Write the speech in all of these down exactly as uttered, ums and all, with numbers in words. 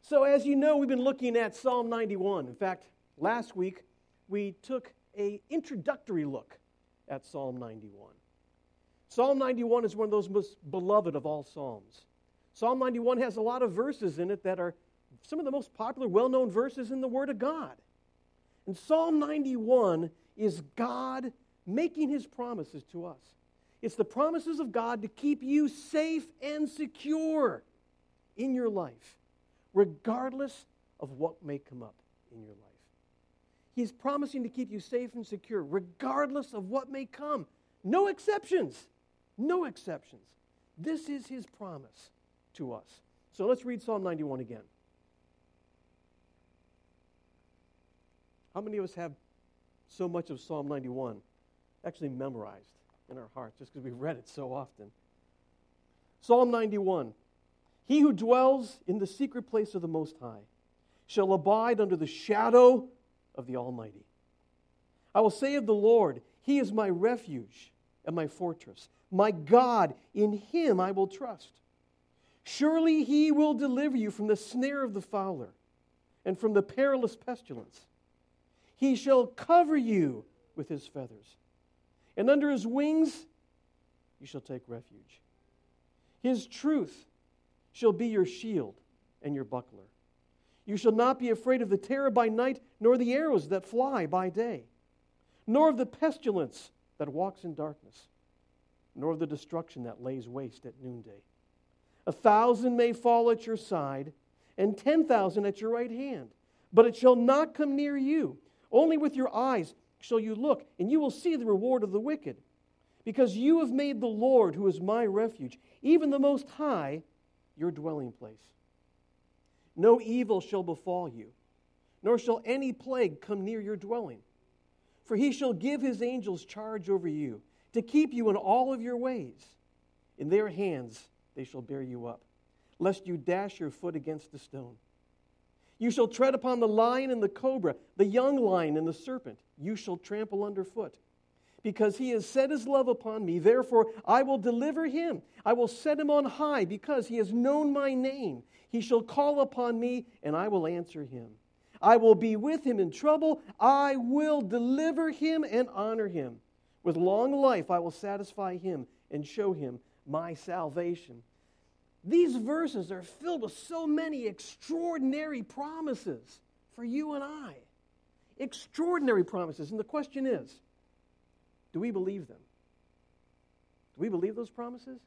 So as you know, we've been looking at Psalm ninety-one. In fact, last week we took an introductory look at Psalm ninety-one. Psalm ninety-one is one of those most beloved of all psalms. Psalm ninety-one has a lot of verses in it that are some of the most popular, well-known verses in the Word of God. And Psalm ninety-one is God making His promises to us. It's the promises of God to keep you safe and secure in your life, regardless of what may come up in your life. He's promising to keep you safe and secure, regardless of what may come. No exceptions. No exceptions. This is His promise to us. So let's read Psalm ninety-one again. How many of us have so much of Psalm ninety-one actually memorized in our hearts just because we've read it so often? Psalm ninety-one. He who dwells in the secret place of the Most High shall abide under the shadow of the Almighty. I will say of the Lord, He is my refuge and my fortress. My God, in Him I will trust. Surely He will deliver you from the snare of the fowler and from the perilous pestilence. He shall cover you with His feathers, and under His wings you shall take refuge. His truth shall be your shield and your buckler. You shall not be afraid of the terror by night, nor the arrows that fly by day, nor of the pestilence that walks in darkness, nor of the destruction that lays waste at noonday. A thousand may fall at your side, and ten thousand at your right hand, but it shall not come near you. Only with your eyes shall you look, and you will see the reward of the wicked. Because you have made the Lord, who is my refuge, even the Most High, your dwelling place. No evil shall befall you, nor shall any plague come near your dwelling. For He shall give His angels charge over you, to keep you in all of your ways. In their hands they shall bear you up, lest you dash your foot against a stone. You shall tread upon the lion and the cobra, the young lion and the serpent. You shall trample underfoot. Because He has set His love upon me, therefore I will deliver him. I will set him on high, because he has known my name. He shall call upon me, and I will answer him. I will be with him in trouble. I will deliver him and honor him. With long life I will satisfy him and show him my salvation. These verses are filled with so many extraordinary promises for you and I. Extraordinary promises. And the question is, do we believe them? Do we believe those promises?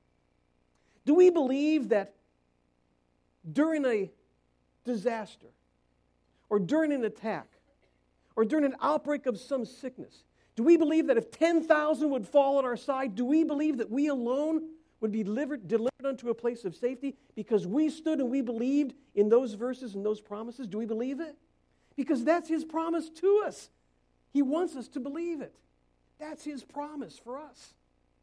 Do we believe that during a disaster, or during an attack, or during an outbreak of some sickness, do we believe that if ten thousand would fall at our side, do we believe that we alone would be delivered, delivered unto a place of safety because we stood and we believed in those verses and those promises? Do we believe it? Because that's His promise to us. He wants us to believe it. That's His promise for us.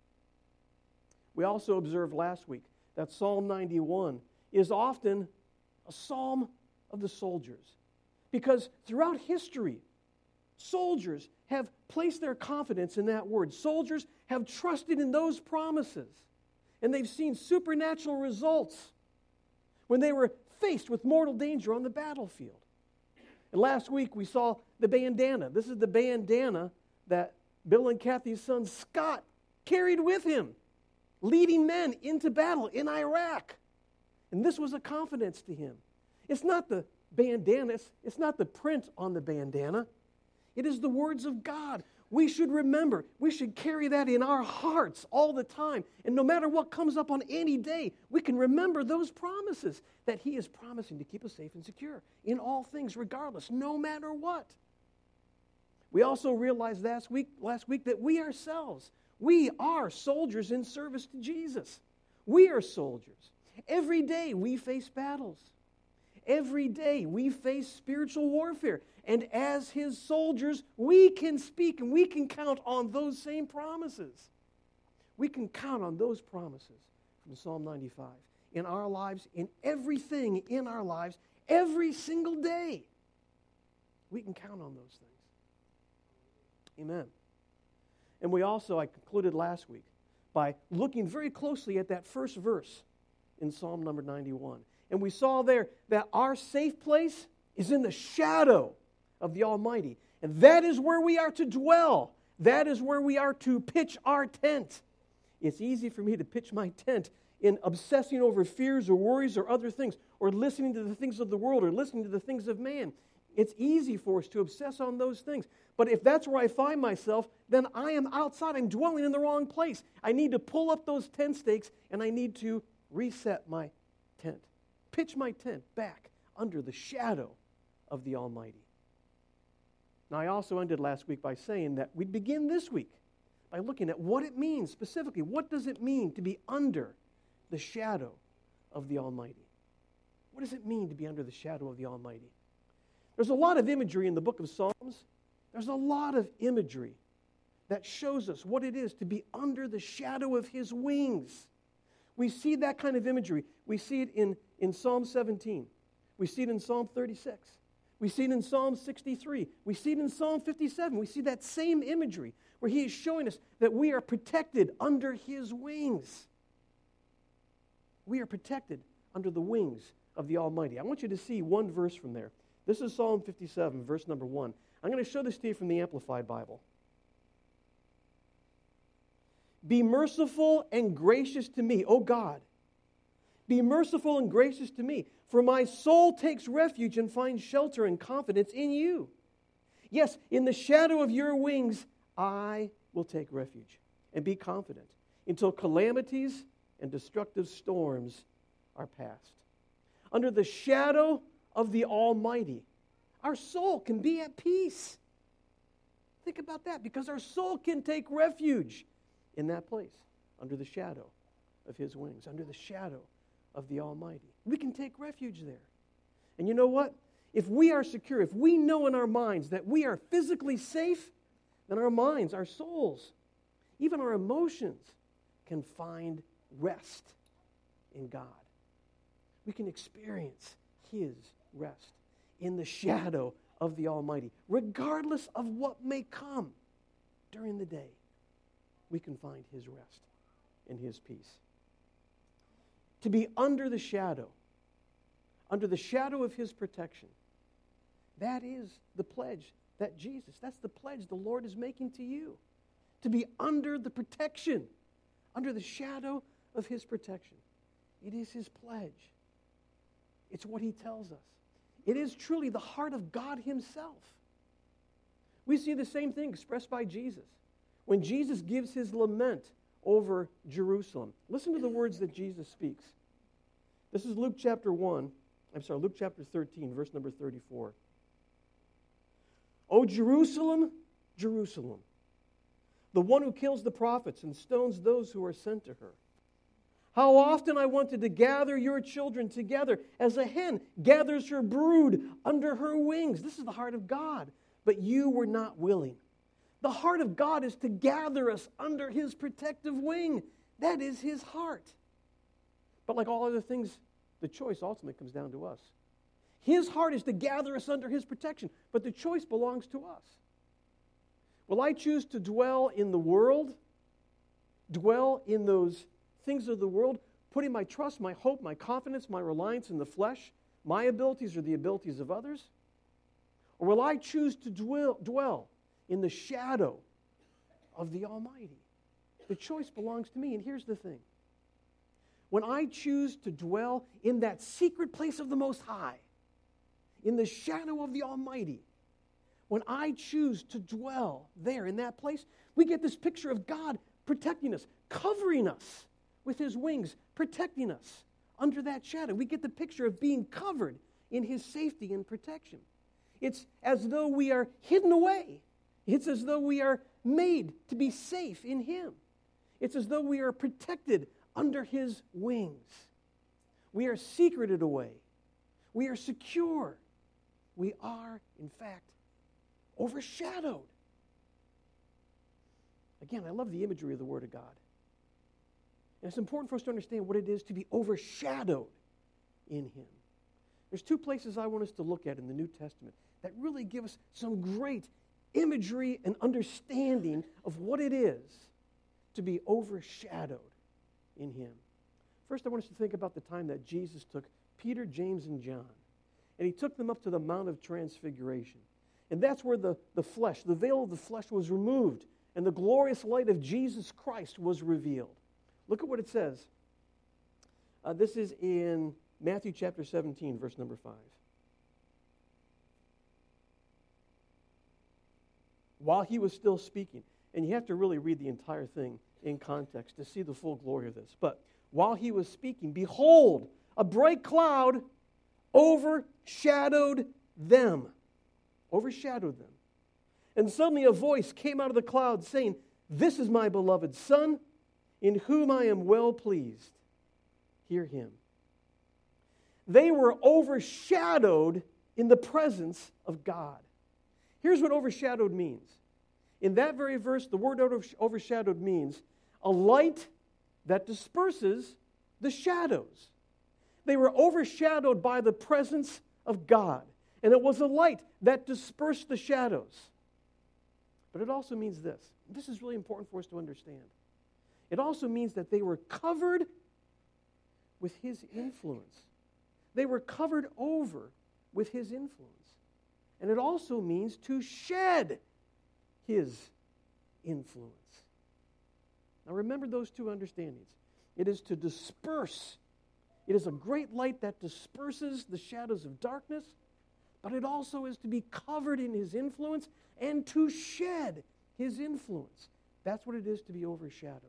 We also observed last week that Psalm ninety-one is often a psalm of the soldiers. Because throughout history, soldiers have placed their confidence in that word. Soldiers have trusted in those promises. And they've seen supernatural results when they were faced with mortal danger on the battlefield. And last week we saw the bandana. This is the bandana that Bill and Kathy's son Scott carried with him, leading men into battle in Iraq. And this was a confidence to him. It's not the bandana, it's, it's not the print on the bandana. It is the words of God. We should remember, we should carry that in our hearts all the time. And no matter what comes up on any day, we can remember those promises that He is promising to keep us safe and secure in all things, regardless, no matter what. We also realized last week, last week that we ourselves, we are soldiers in service to Jesus. We are soldiers. Every day we face battles. Every day we face spiritual warfare. And as His soldiers, we can speak and we can count on those same promises. We can count on those promises from Psalm ninety-five in our lives, in everything in our lives, every single day. We can count on those things. Amen. And we also, I concluded last week by looking very closely at that first verse in Psalm number ninety-one. And we saw there that our safe place is in the shadow of the Almighty. And that is where we are to dwell. That is where we are to pitch our tent. It's easy for me to pitch my tent in obsessing over fears or worries or other things, or listening to the things of the world, or listening to the things of man. It's easy for us to obsess on those things. But if that's where I find myself, then I am outside. I'm dwelling in the wrong place. I need to pull up those tent stakes, and I need to reset my tent. Pitch my tent back under the shadow of the Almighty. Now, I also ended last week by saying that we'd begin this week by looking at what it means specifically. What does it mean to be under the shadow of the Almighty? What does it mean to be under the shadow of the Almighty? There's a lot of imagery in the book of Psalms. There's a lot of imagery that shows us what it is to be under the shadow of His wings. We see that kind of imagery. We see it in, in Psalm seventeen. We see it in Psalm thirty-six. We see it in Psalm sixty-three. We see it in Psalm fifty-seven. We see that same imagery where He is showing us that we are protected under His wings. We are protected under the wings of the Almighty. I want you to see one verse from there. This is Psalm fifty-seven, verse number one. I'm going to show this to you from the Amplified Bible. Be merciful and gracious to me, O God. Be merciful and gracious to me, for my soul takes refuge and finds shelter and confidence in you. Yes, in the shadow of your wings, I will take refuge and be confident until calamities and destructive storms are past. Under the shadow of the Almighty, our soul can be at peace. Think about that, because our soul can take refuge in that place, under the shadow of His wings, under the shadow of the Almighty. We can take refuge there. And you know what? If we are secure, if we know in our minds that we are physically safe, then our minds, our souls, even our emotions can find rest in God. We can experience His rest in the shadow of the Almighty. Regardless of what may come during the day, we can find His rest and His peace. To be under the shadow, under the shadow of His protection, that is the pledge that Jesus, that's the pledge the Lord is making to you. To be under the protection, under the shadow of His protection. It is His pledge. It's what He tells us. It is truly the heart of God Himself. We see the same thing expressed by Jesus. When Jesus gives His lament over Jerusalem, listen to the words that Jesus speaks. This is Luke chapter one, I'm sorry, Luke chapter thirteen, verse number thirty-four. O Jerusalem, Jerusalem, the one who kills the prophets and stones those who are sent to her. How often I wanted to gather your children together as a hen gathers her brood under her wings. This is the heart of God, but you were not willing. The heart of God is to gather us under His protective wing. That is His heart. But like all other things, the choice ultimately comes down to us. His heart is to gather us under His protection, but the choice belongs to us. Will I choose to dwell in the world, dwell in those things of the world, putting my trust, my hope, my confidence, my reliance in the flesh, my abilities or the abilities of others? Or will I choose to dwell, dwell in the shadow of the Almighty? The choice belongs to me, and here's the thing. When I choose to dwell in that secret place of the Most High, in the shadow of the Almighty, when I choose to dwell there in that place, we get this picture of God protecting us, covering us with His wings, protecting us under that shadow. We get the picture of being covered in His safety and protection. It's as though we are hidden away. It's as though we are made to be safe in Him. It's as though we are protected under His wings. We are secreted away. We are secure. We are, in fact, overshadowed. Again, I love the imagery of the Word of God. And it's important for us to understand what it is to be overshadowed in Him. There's two places I want us to look at in the New Testament that really give us some great imagery and understanding of what it is to be overshadowed in Him. First, I want us to think about the time that Jesus took Peter, James, and John. And he took them up to the Mount of Transfiguration. And that's where the, the flesh, the veil of the flesh was removed, and the glorious light of Jesus Christ was revealed. Look at what it says. Uh, this is in Matthew chapter seventeen, verse number five. While he was still speaking, and you have to really read the entire thing in context to see the full glory of this. But while he was speaking, behold, a bright cloud overshadowed them. Overshadowed them. And suddenly a voice came out of the cloud saying, "This is my beloved Son, in whom I am well pleased. Hear him." They were overshadowed in the presence of God. Here's what overshadowed means. In that very verse, the word overshadowed means a light that disperses the shadows. They were overshadowed by the presence of God. And it was a light that dispersed the shadows. But it also means this. This is really important for us to understand. It also means that they were covered with his influence. They were covered over with his influence. And it also means to shed his influence. Now remember those two understandings. It is to disperse. It is a great light that disperses the shadows of darkness, but it also is to be covered in his influence and to shed his influence. That's what it is to be overshadowed.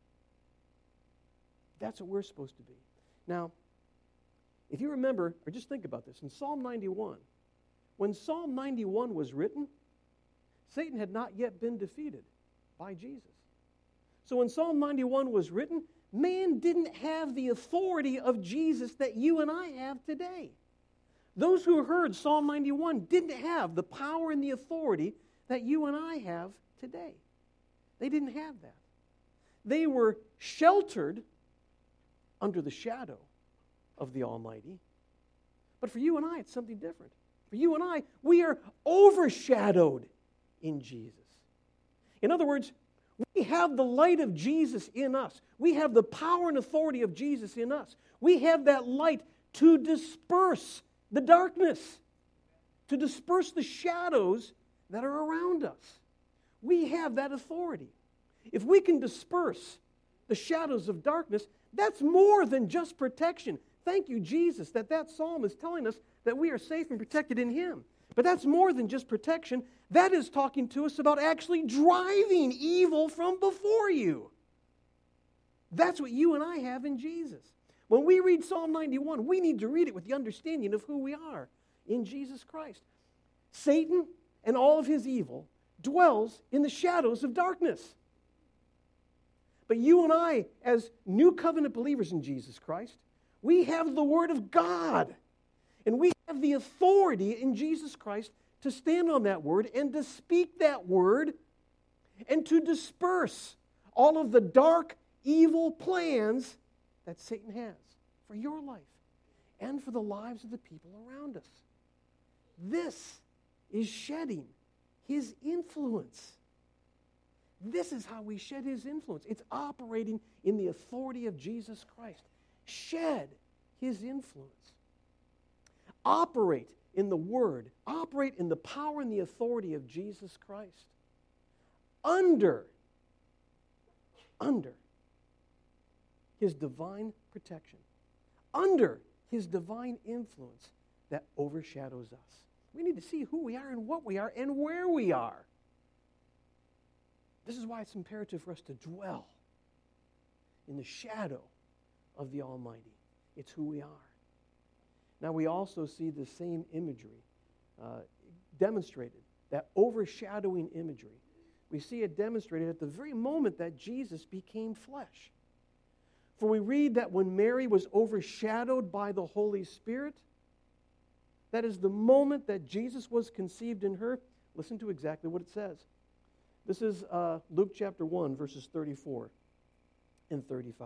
That's what we're supposed to be. Now, if you remember, or just think about this, in Psalm ninety-one, when Psalm ninety-one was written, Satan had not yet been defeated by Jesus. So when Psalm ninety-one was written, man didn't have the authority of Jesus that you and I have today. Those who heard Psalm ninety-one didn't have the power and the authority that you and I have today. They didn't have that. They were sheltered under the shadow of the Almighty. But for you and I, it's something different. For you and I, we are overshadowed in Jesus. In other words, we have the light of Jesus in us. We have the power and authority of Jesus in us. We have that light to disperse the darkness, to disperse the shadows that are around us. We have that authority. If we can disperse the shadows of darkness, that's more than just protection. Thank you, Jesus, that that psalm is telling us that we are safe and protected in him. But that's more than just protection. That is talking to us about actually driving evil from before you. That's what you and I have in Jesus. When we read Psalm ninety-one, we need to read it with the understanding of who we are in Jesus Christ. Satan and all of his evil dwells in the shadows of darkness. But you and I, as new covenant believers in Jesus Christ, we have the Word of God. And we have the authority in Jesus Christ to stand on that Word and to speak that Word and to disperse all of the dark, evil plans that Satan has for your life and for the lives of the people around us. This is shedding his influence. This is how we shed his influence. It's operating in the authority of Jesus Christ. Shed his influence. Operate in the Word. Operate in the power and the authority of Jesus Christ. Under, under his divine protection. Under his divine influence that overshadows us. We need to see who we are and what we are and where we are. This is why it's imperative for us to dwell in the shadow of the Almighty. It's who we are. Now we also see the same imagery uh, demonstrated, that overshadowing imagery. We see it demonstrated at the very moment that Jesus became flesh. For we read that when Mary was overshadowed by the Holy Spirit, that is the moment that Jesus was conceived in her. Listen to exactly what it says. This is uh, Luke chapter one, verses thirty-four and thirty-five.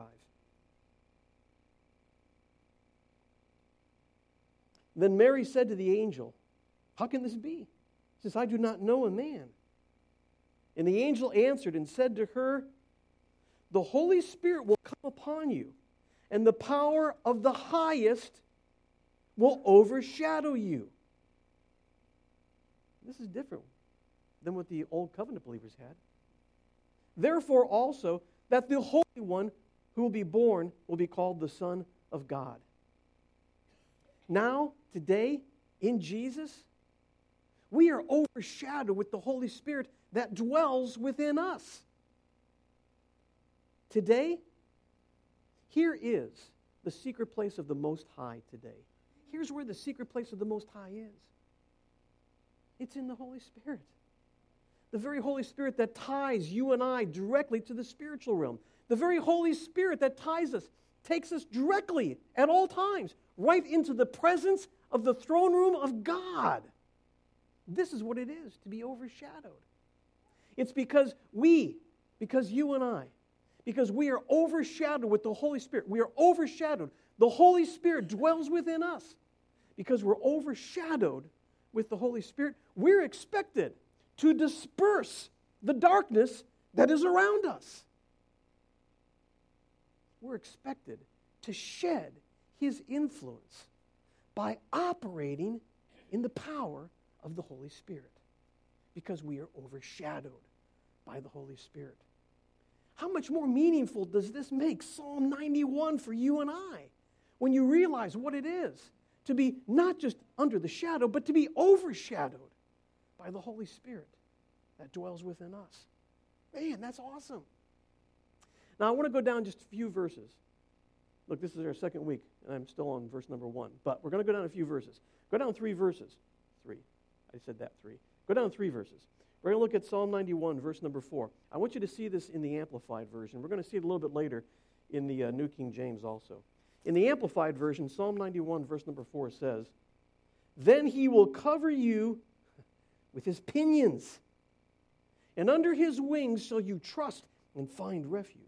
Then Mary said to the angel, "How can this be, since I do not know a man?" And the angel answered and said to her, "The Holy Spirit will come upon you, and the power of the highest will overshadow you. This is different than what the Old Covenant believers had. Therefore also, that the Holy One who will be born will be called the Son of God. Now, today, in Jesus, we are overshadowed with the Holy Spirit that dwells within us. Today, here is the secret place of the Most High today. Here's where the secret place of the Most High is. It's in the Holy Spirit. The very Holy Spirit that ties you and I directly to the spiritual realm. The very Holy Spirit that ties us, takes us directly at all times, right into the presence of the throne room of God. This is what it is to be overshadowed. It's because we, because you and I, because we are overshadowed with the Holy Spirit. We are overshadowed. The Holy Spirit dwells within us. Because we're overshadowed with the Holy Spirit, we're expected to disperse the darkness that is around us. We're expected to shed His influence by operating in the power of the Holy Spirit, because we are overshadowed by the Holy Spirit. How much more meaningful does this make Psalm ninety-one for you and I when you realize what it is to be not just under the shadow, but to be overshadowed by the Holy Spirit that dwells within us? Man, that's awesome. Now, I want to go down just a few verses. Look, this is our second week, and I'm still on verse number one. But we're going to go down a few verses. Go down three verses. Three. I said that, three. Go down three verses. We're going to look at Psalm ninety-one, verse number four. I want you to see this in the Amplified Version. We're going to see it a little bit later in the uh, New King James also. In the Amplified Version, Psalm ninety-one, verse number four says, "Then He will cover you with His pinions, and under His wings shall you trust and find refuge.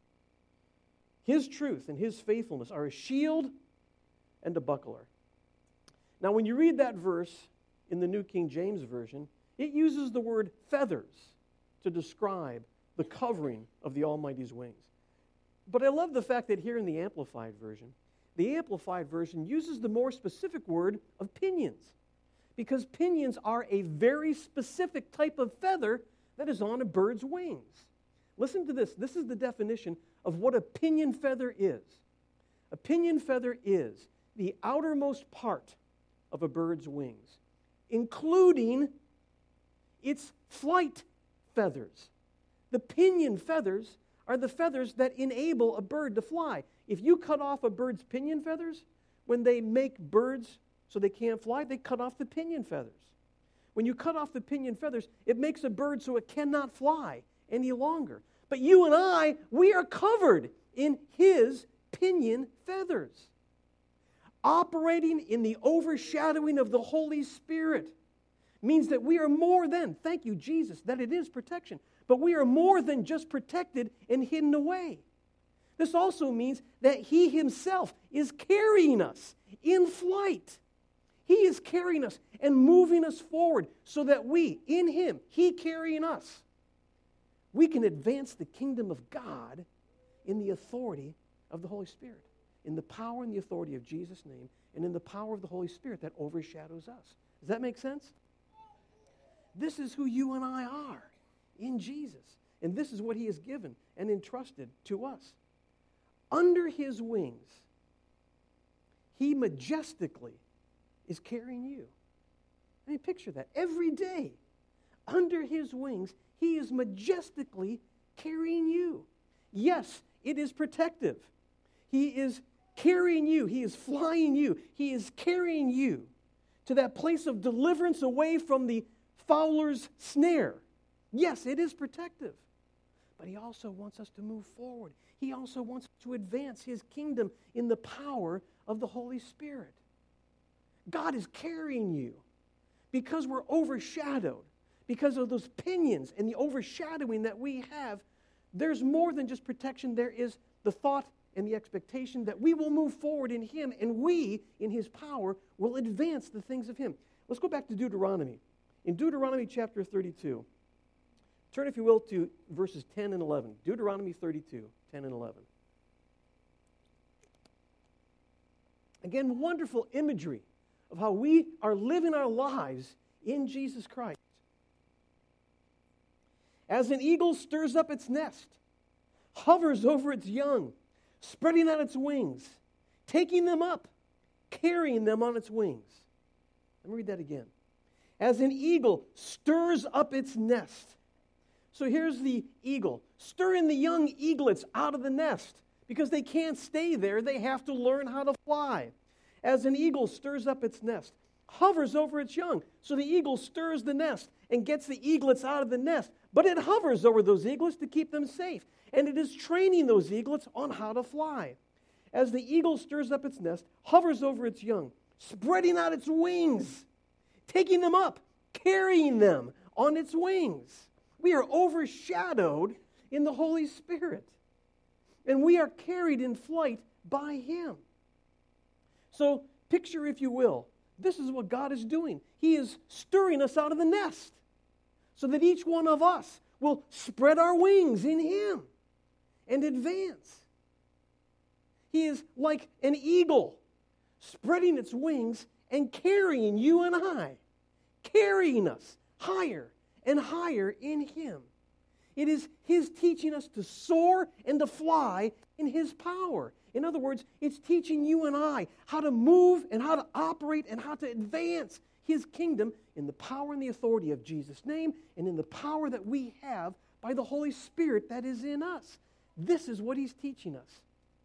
His truth and His faithfulness are a shield and a buckler." Now, when you read that verse in the New King James Version, it uses the word feathers to describe the covering of the Almighty's wings. But I love the fact that here in the Amplified Version, the Amplified Version uses the more specific word of pinions, because pinions are a very specific type of feather that is on a bird's wings. Listen to this. This is the definition of what a pinion feather is. A pinion feather is the outermost part of a bird's wings, including its flight feathers. The pinion feathers are the feathers that enable a bird to fly. If you cut off a bird's pinion feathers, when they make birds so they can't fly, they cut off the pinion feathers. When you cut off the pinion feathers, it makes a bird so it cannot fly any longer. But you and I, we are covered in His pinion feathers. Operating in the overshadowing of the Holy Spirit means that we are more than, thank you, Jesus, that it is protection, but we are more than just protected and hidden away. This also means that He Himself is carrying us in flight. He is carrying us and moving us forward so that we, in Him, He carrying us, we can advance the kingdom of God in the authority of the Holy Spirit, in the power and the authority of Jesus' name, and in the power of the Holy Spirit that overshadows us. Does that make sense? This is who you and I are in Jesus, and this is what He has given and entrusted to us. Under His wings, He majestically is carrying you. I mean, picture that. Every day, under His wings, He is majestically carrying you. Yes, it is protective. He is carrying you. He is flying you. He is carrying you to that place of deliverance away from the fowler's snare. Yes, it is protective. But He also wants us to move forward. He also wants to advance His kingdom in the power of the Holy Spirit. God is carrying you because we're overshadowed, because of those pinions and the overshadowing that we have. There's more than just protection. There is the thought and the expectation that we will move forward in Him, and we, in His power, will advance the things of Him. Let's go back to Deuteronomy. In Deuteronomy chapter thirty-two, turn, if you will, to verses ten and eleven. Deuteronomy thirty-two, ten and eleven. Again, wonderful imagery of how we are living our lives in Jesus Christ. As an eagle stirs up its nest, hovers over its young, spreading out its wings, taking them up, carrying them on its wings. Let me read that again. As an eagle stirs up its nest. So here's the eagle, stirring the young eaglets out of the nest. Because they can't stay there, they have to learn how to fly. As an eagle stirs up its nest, hovers over its young. So the eagle stirs the nest and gets the eaglets out of the nest. But it hovers over those eaglets to keep them safe. And it is training those eaglets on how to fly. As the eagle stirs up its nest, hovers over its young, spreading out its wings, taking them up, carrying them on its wings. We are overshadowed in the Holy Spirit. And we are carried in flight by Him. So picture, if you will, this is what God is doing. He is stirring us out of the nest so that each one of us will spread our wings in Him and advance. He is like an eagle spreading its wings and carrying you and I, carrying us higher and higher in Him. It is His teaching us to soar and to fly in His power. In other words, it's teaching you and I how to move and how to operate and how to advance His kingdom in the power and the authority of Jesus' name and in the power that we have by the Holy Spirit that is in us. This is what He's teaching us.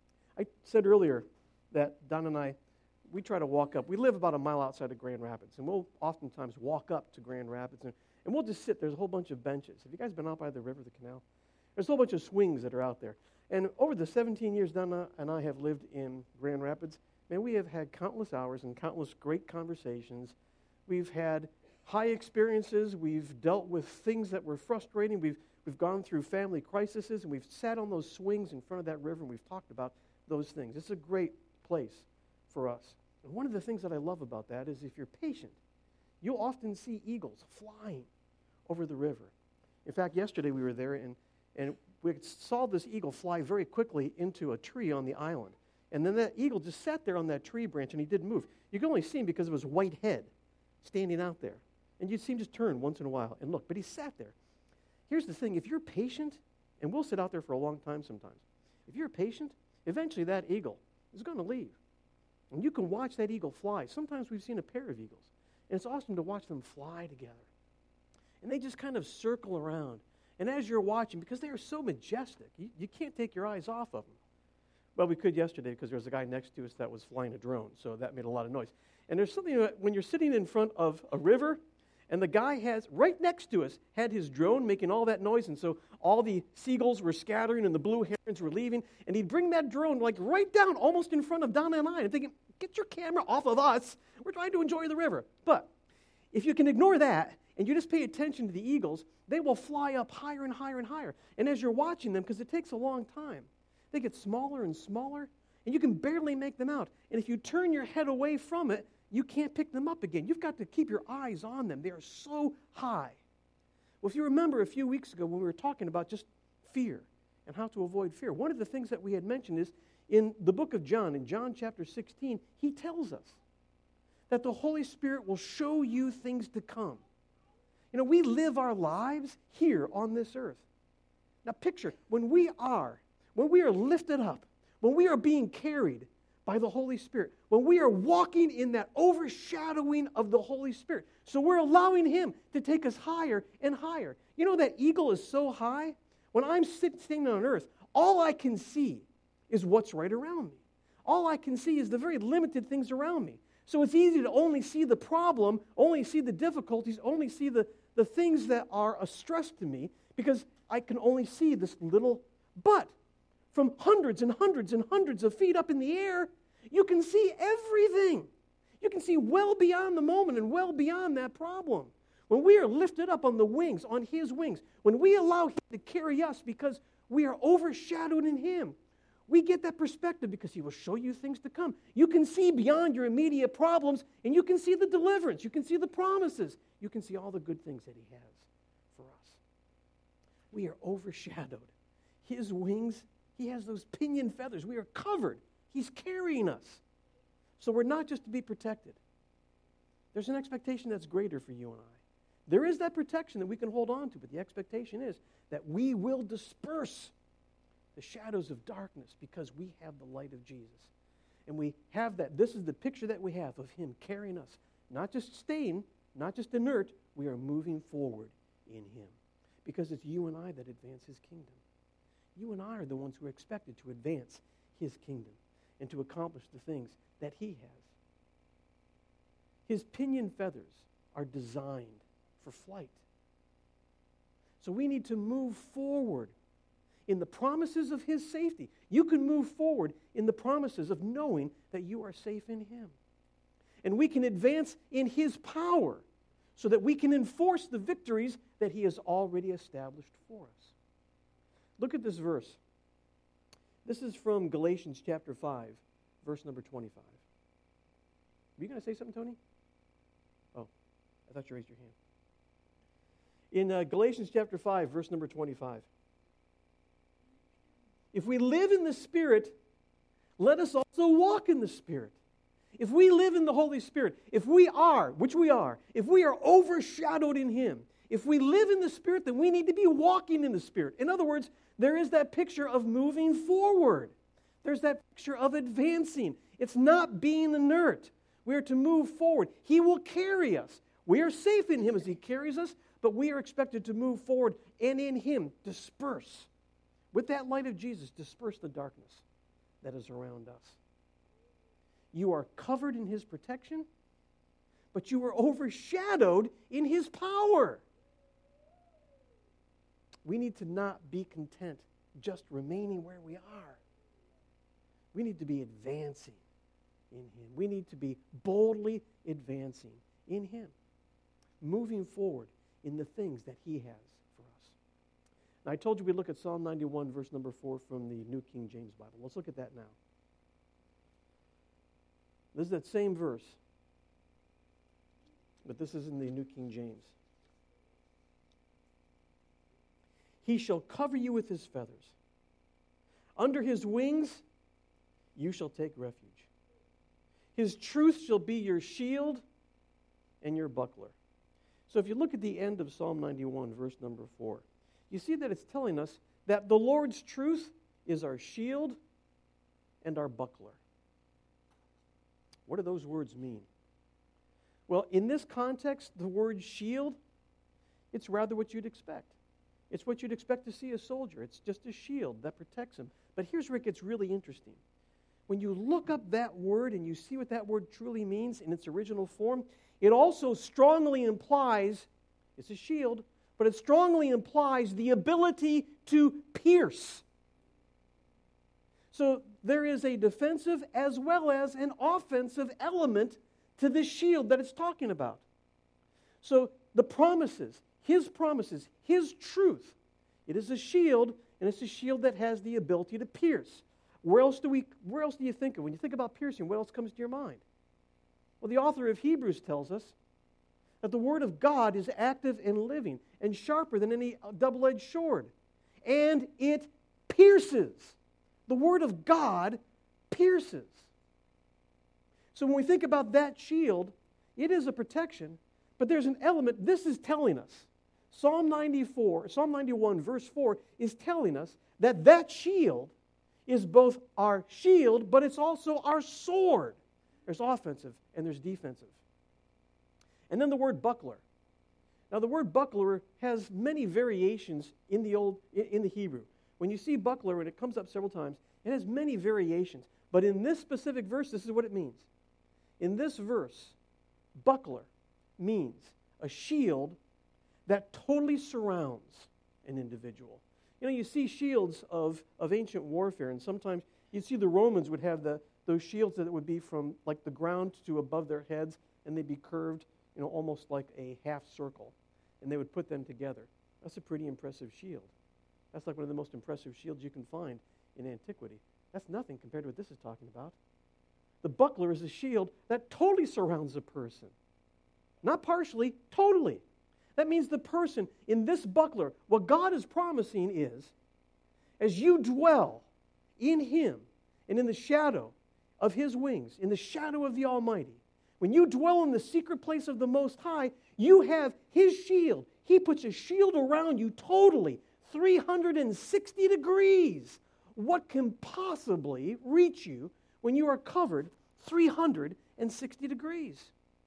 I said earlier that Don and I, we try to walk up. We live about a mile outside of Grand Rapids, and we'll oftentimes walk up to Grand Rapids, and, and we'll just sit. There's a whole bunch of benches. Have you guys been out by the river, the canal? There's a whole bunch of swings that are out there. And over the seventeen years Donna and I have lived in Grand Rapids, man, we have had countless hours and countless great conversations. We've had high experiences. We've dealt with things that were frustrating. We've, we've gone through family crises, and we've sat on those swings in front of that river, and we've talked about those things. It's a great place for us. And one of the things that I love about that is if you're patient, you'll often see eagles flying over the river. In fact, yesterday we were there, and, and we saw this eagle fly very quickly into a tree on the island. And then that eagle just sat there on that tree branch, and he didn't move. You could only see him because of his white head standing out there. And you'd see him just turn once in a while and look. But he sat there. Here's the thing. If you're patient, and we'll sit out there for a long time sometimes. If you're patient, eventually that eagle is going to leave. And you can watch that eagle fly. Sometimes we've seen a pair of eagles. And it's awesome to watch them fly together. And they just kind of circle around. And as you're watching, because they are so majestic, you, you can't take your eyes off of them. Well, we could yesterday because there was a guy next to us that was flying a drone, so that made a lot of noise. And there's something that when you're sitting in front of a river, and the guy has, right next to us, had his drone making all that noise, and so all the seagulls were scattering and the blue herons were leaving, and he'd bring that drone like right down almost in front of Donna and I. I'm thinking, get your camera off of us. We're trying to enjoy the river. But if you can ignore that, and you just pay attention to the eagles, they will fly up higher and higher and higher. And as you're watching them, because it takes a long time, they get smaller and smaller, and you can barely make them out. And if you turn your head away from it, you can't pick them up again. You've got to keep your eyes on them. They are so high. Well, if you remember a few weeks ago when we were talking about just fear and how to avoid fear, one of the things that we had mentioned is in the book of John, in John chapter sixteen, he tells us that the Holy Spirit will show you things to come. You know, we live our lives here on this earth. Now picture, when we are, when we are lifted up, when we are being carried by the Holy Spirit, when we are walking in that overshadowing of the Holy Spirit, so we're allowing Him to take us higher and higher. You know that eagle is so high, when I'm sitting on earth, all I can see is what's right around me. All I can see is the very limited things around me. So it's easy to only see the problem, only see the difficulties, only see the, the things that are a stress to me because I can only see this little. But from hundreds and hundreds and hundreds of feet up in the air, you can see everything. You can see well beyond the moment and well beyond that problem. When we are lifted up on the wings, on His wings, when we allow Him to carry us because we are overshadowed in Him, we get that perspective because He will show you things to come. You can see beyond your immediate problems, and you can see the deliverance. You can see the promises. You can see all the good things that He has for us. We are overshadowed. His wings, He has those pinion feathers. We are covered. He's carrying us. So we're not just to be protected. There's an expectation that's greater for you and I. There is that protection that we can hold on to, but the expectation is that we will disperse the shadows of darkness because we have the light of Jesus. And we have that. This is the picture that we have of him carrying us. Not just staying, not just inert, we are moving forward in him. Because it's you and I that advance his kingdom. You and I are the ones who are expected to advance his kingdom and to accomplish the things that he has. His pinion feathers are designed for flight. So we need to move forward in the promises of his safety. You can move forward in the promises of knowing that you are safe in him. And we can advance in his power so that we can enforce the victories that he has already established for us. Look at this verse. This is from Galatians chapter five, verse number twenty-five. Were you going to say something, Tony? Oh, I thought you raised your hand. In uh, Galatians chapter five, verse number twenty-five. If we live in the Spirit, let us also walk in the Spirit. If we live in the Holy Spirit, if we are, which we are, if we are overshadowed in him, if we live in the Spirit, then we need to be walking in the Spirit. In other words, there is that picture of moving forward. There's that picture of advancing. It's not being inert. We are to move forward. He will carry us. We are safe in him as he carries us, but we are expected to move forward and in him disperse. With that light of Jesus, disperse the darkness that is around us. You are covered in his protection, but you are overshadowed in his power. We need to not be content just remaining where we are. We need to be advancing in him. We need to be boldly advancing in him, moving forward in the things that he has for us. Now, I told you we'd look at Psalm ninety-one, verse number four from the New King James Bible. Let's look at that now. This is that same verse, but this is in the New King James. He shall cover you with his feathers. Under his wings you shall take refuge. His truth shall be your shield and your buckler. So if you look at the end of Psalm ninety-one, verse number four, you see that it's telling us that the Lord's truth is our shield and our buckler. What do those words mean? Well, in this context, the word shield, it's rather what you'd expect. It's what you'd expect to see a soldier. It's just a shield that protects him. But here's where it gets really interesting. When you look up that word and you see what that word truly means in its original form, it also strongly implies, it's a shield, but it strongly implies the ability to pierce. So there is a defensive as well as an offensive element to this shield that it's talking about. So the promises, his promises, his truth, it is a shield, and it's a shield that has the ability to pierce. Where else do we? Where else do you think of? When you think about piercing, what else comes to your mind? Well, the author of Hebrews tells us that the Word of God is active and living and sharper than any double-edged sword. And it pierces. The Word of God pierces. So when we think about that shield, it is a protection, but there's an element, this is telling us, Psalm ninety-four, Psalm ninety-one, verse four, is telling us that that shield is both our shield, but it's also our sword. There's offensive and there's defensive. And then the word buckler. Now the word buckler has many variations in the old in the Hebrew. When you see buckler, and it comes up several times, it has many variations. But in this specific verse, this is what it means. In this verse, buckler means a shield that totally surrounds an individual. You know, you see shields of, of ancient warfare, and sometimes you see the Romans would have the those shields that would be from like the ground to above their heads, and they'd be curved, you know, almost like a half circle, and they would put them together. That's a pretty impressive shield. That's like one of the most impressive shields you can find in antiquity. That's nothing compared to what this is talking about. The buckler is a shield that totally surrounds a person. Not partially, totally. That means the person in this buckler, what God is promising is, as you dwell in him and in the shadow of his wings, in the shadow of the Almighty, when you dwell in the secret place of the Most High, you have his shield. He puts a shield around you totally, three hundred sixty degrees. What can possibly reach you when you are covered three hundred sixty degrees?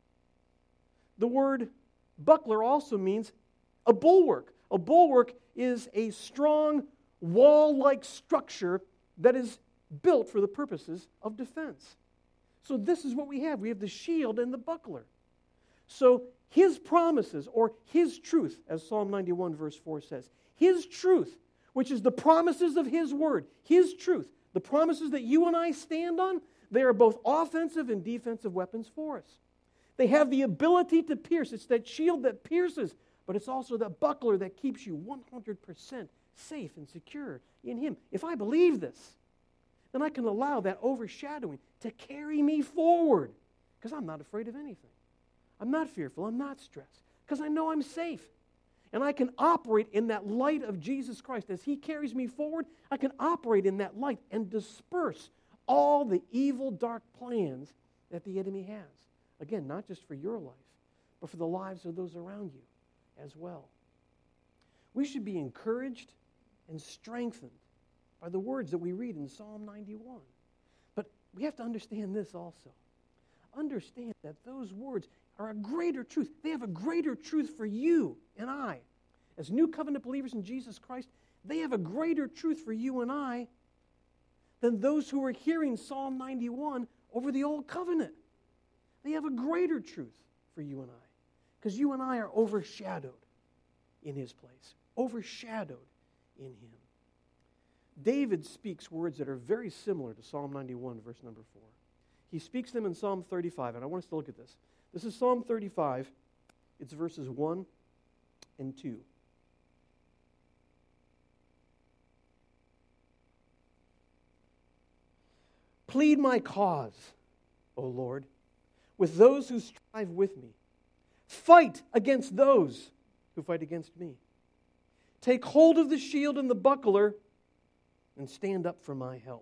The word buckler also means a bulwark. A bulwark is a strong wall-like structure that is built for the purposes of defense. So this is what we have. We have the shield and the buckler. So his promises, or his truth, as Psalm ninety-one verse four says, his truth, which is the promises of his word, his truth, the promises that you and I stand on, they are both offensive and defensive weapons for us. They have the ability to pierce. It's that shield that pierces, but it's also that buckler that keeps you one hundred percent safe and secure in him. If I believe this, then I can allow that overshadowing to carry me forward, because I'm not afraid of anything. I'm not fearful. I'm not stressed, because I know I'm safe. And I can operate in that light of Jesus Christ. As he carries me forward, I can operate in that light and disperse all the evil, dark plans that the enemy has. Again, not just for your life, but for the lives of those around you as well. We should be encouraged and strengthened by the words that we read in Psalm ninety-one. But we have to understand this also. Understand that those words are a greater truth. They have a greater truth for you and I. As new covenant believers in Jesus Christ, they have a greater truth for you and I than those who are hearing Psalm ninety-one over the old covenant. They have a greater truth for you and I, because you and I are overshadowed in his place, overshadowed in him. David speaks words that are very similar to Psalm ninety-one, verse number four. He speaks them in Psalm thirty-five, and I want us to look at this. This is Psalm thirty-five. It's verses one and two. Plead my cause, O Lord, with those who strive with me. Fight against those who fight against me. Take hold of the shield and the buckler and stand up for my help.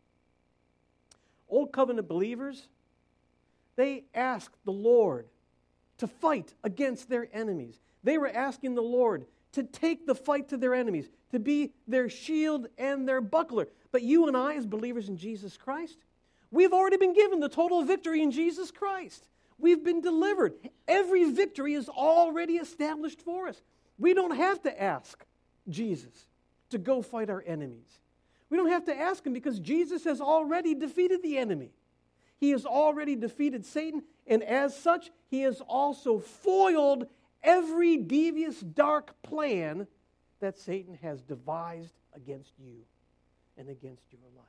Old covenant believers, they asked the Lord to fight against their enemies. They were asking the Lord to take the fight to their enemies, to be their shield and their buckler. But you and I, as believers in Jesus Christ, we've already been given the total victory in Jesus Christ. We've been delivered. Every victory is already established for us. We don't have to ask Jesus to go fight our enemies. We don't have to ask him, because Jesus has already defeated the enemy. He has already defeated Satan, and as such, he has also foiled every devious, dark plan that Satan has devised against you and against your life.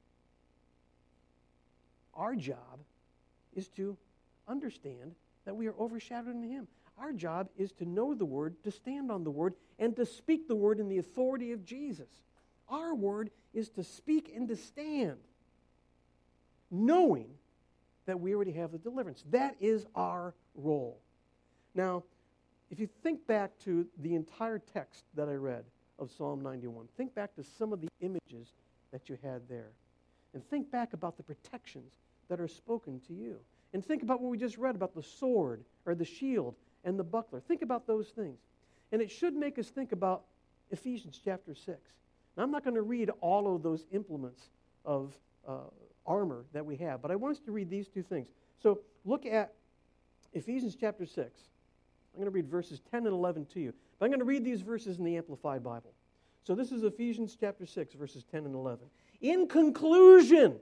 Our job is to understand that we are overshadowed in him. Our job is to know the word, to stand on the word, and to speak the word in the authority of Jesus. Our word is to speak and to stand, knowing that we already have the deliverance. That is our role. Now, if you think back to the entire text that I read of Psalm ninety-one, think back to some of the images that you had there, and think back about the protections that are spoken to you. And think about what we just read about the sword, or the shield, and the buckler. Think about those things. And it should make us think about Ephesians chapter six. Now, I'm not going to read all of those implements of uh, armor that we have, but I want us to read these two things. So look at Ephesians chapter six. I'm going to read verses ten and eleven to you. But I'm going to read these verses in the Amplified Bible. So this is Ephesians chapter six, verses ten and eleven. In conclusion,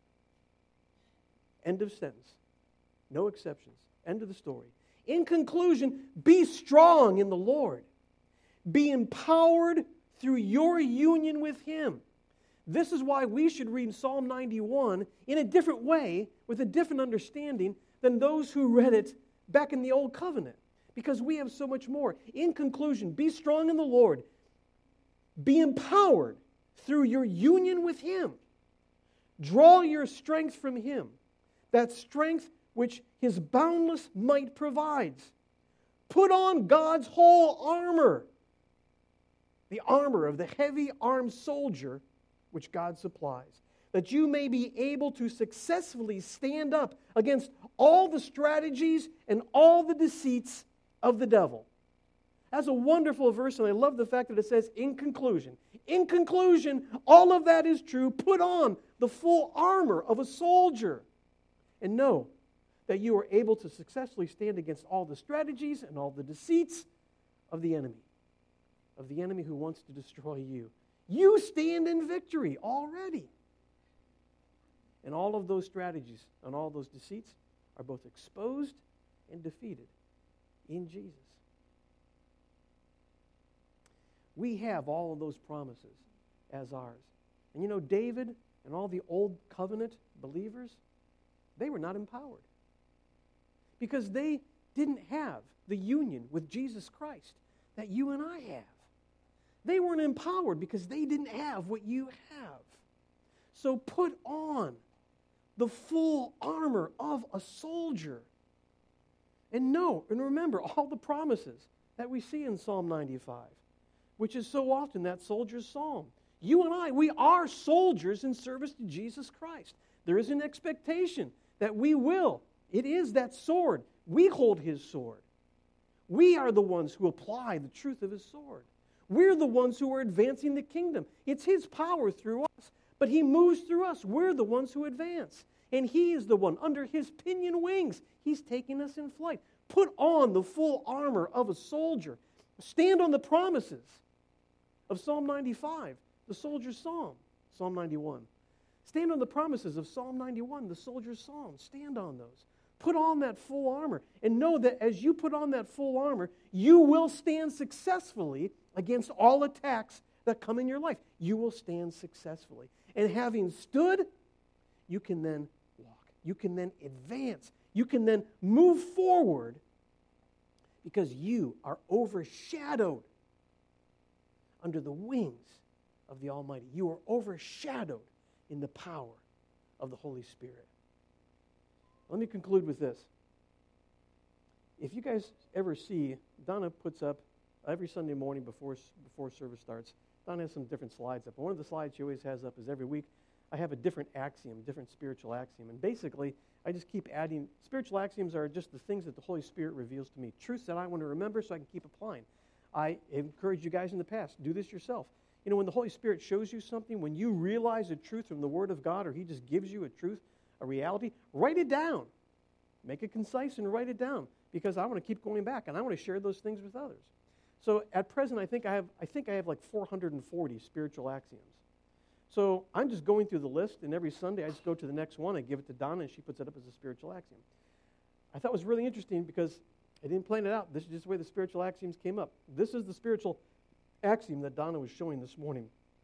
end of sentence. No exceptions. End of the story. In conclusion, be strong in the Lord. Be empowered through your union with him. This is why we should read Psalm ninety-one in a different way, with a different understanding than those who read it back in the Old Covenant, because we have so much more. In conclusion, be strong in the Lord. Be empowered through your union with him. Draw your strength from him, that strength which his boundless might provides. Put on God's whole armor, the armor of the heavy armed soldier which God supplies. that you may be able to successfully stand up against all the strategies and all the deceits of the devil. That's a wonderful verse, and I love the fact that it says, in conclusion. In conclusion, all of that is true. Put on the full armor of a soldier. And know that you are able to successfully stand against all the strategies and all the deceits of the enemy. Of the enemy who wants to destroy you. You stand in victory already. And all of those strategies and all those deceits are both exposed and defeated in Jesus. We have all of those promises as ours. And you know, David and all the old covenant believers, they were not empowered. Because they didn't have the union with Jesus Christ that you and I have. They weren't empowered because they didn't have what you have. So put on the full armor of a soldier. And know and remember all the promises that we see in Psalm ninety-five, which is so often that soldier's psalm. You and I, we are soldiers in service to Jesus Christ. There is an expectation that we will. It is that sword. We hold his sword. We are the ones who apply the truth of his sword. We're the ones who are advancing the kingdom. It's his power through us, but he moves through us. We're the ones who advance. And he is the one, under his pinion wings, he's taking us in flight. Put on the full armor of a soldier. Stand on the promises of Psalm ninety-five, the soldier's psalm, Psalm ninety-one. Stand on the promises of Psalm ninety-one, the soldier's psalm. Stand on those. Put on that full armor. And know that as you put on that full armor, you will stand successfully against all attacks that come in your life. You will stand successfully. And having stood, you can then walk. You can then advance. You can then move forward because you are overshadowed under the wings of the Almighty. You are overshadowed in the power of the Holy Spirit. Let me conclude with this. If you guys ever see, Donna puts up every Sunday morning before, before service starts, Donna has some different slides up. And one of the slides she always has up is every week I have a different axiom, different spiritual axiom. And basically, I just keep adding, spiritual axioms are just the things that the Holy Spirit reveals to me. Truths that I want to remember so I can keep applying. I encourage you guys in the past, do this yourself. You know, when the Holy Spirit shows you something, when you realize a truth from the Word of God, or he just gives you a truth, a reality, write it down. Make it concise and write it down, because I want to keep going back and I want to share those things with others. So at present, I think I have I think I have like four hundred forty spiritual axioms. So I'm just going through the list, and every Sunday I just go to the next one. I give it to Donna, and she puts it up as a spiritual axiom. I thought it was really interesting because I didn't plan it out. This is just the way the spiritual axioms came up. This is the spiritual axiom that Donna was showing this morning.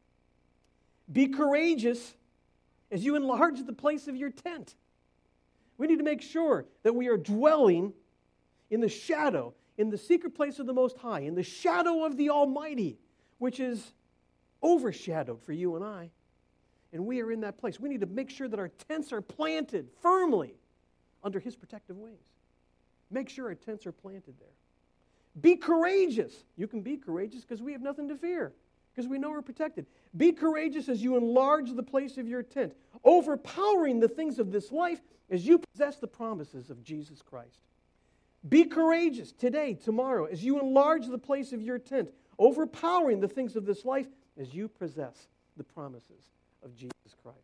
Be courageous as you enlarge the place of your tent. We need to make sure that we are dwelling in the shadow, in the secret place of the Most High, in the shadow of the Almighty, which is overshadowed for you and I. And we are in that place. We need to make sure that our tents are planted firmly under his protective wings. Make sure our tents are planted there. Be courageous. You can be courageous because we have nothing to fear, because we know we're protected. Be courageous as you enlarge the place of your tent, overpowering the things of this life as you possess the promises of Jesus Christ. Be courageous today, tomorrow, as you enlarge the place of your tent, overpowering the things of this life as you possess the promises of Jesus Christ.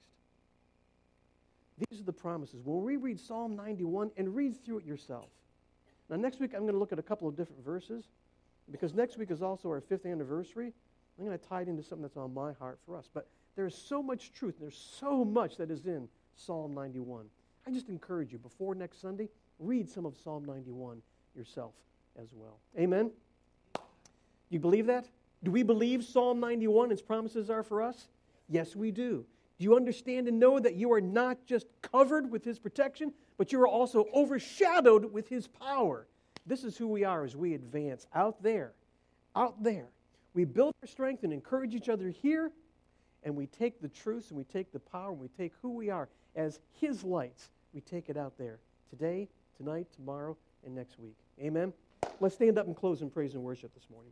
These are the promises. When we read Psalm ninety-one, and read through it yourself. Now, next week, I'm going to look at a couple of different verses, because next week is also our fifth anniversary. I'm going to tie it into something that's on my heart for us. But there's so much truth. There's so much that is in Psalm ninety-one. I just encourage you, before next Sunday, read some of Psalm ninety-one yourself as well. Amen? You believe that? Do we believe Psalm ninety-one, its promises are for us? Yes, we do. Do you understand and know that you are not just covered with his protection, but you are also overshadowed with his power? This is who we are as we advance out there, out there. We build our strength and encourage each other here, and we take the truths and we take the power and we take who we are as his lights. We take it out there today, tonight, tomorrow, and next week. Amen? Let's stand up and close in praise and worship this morning.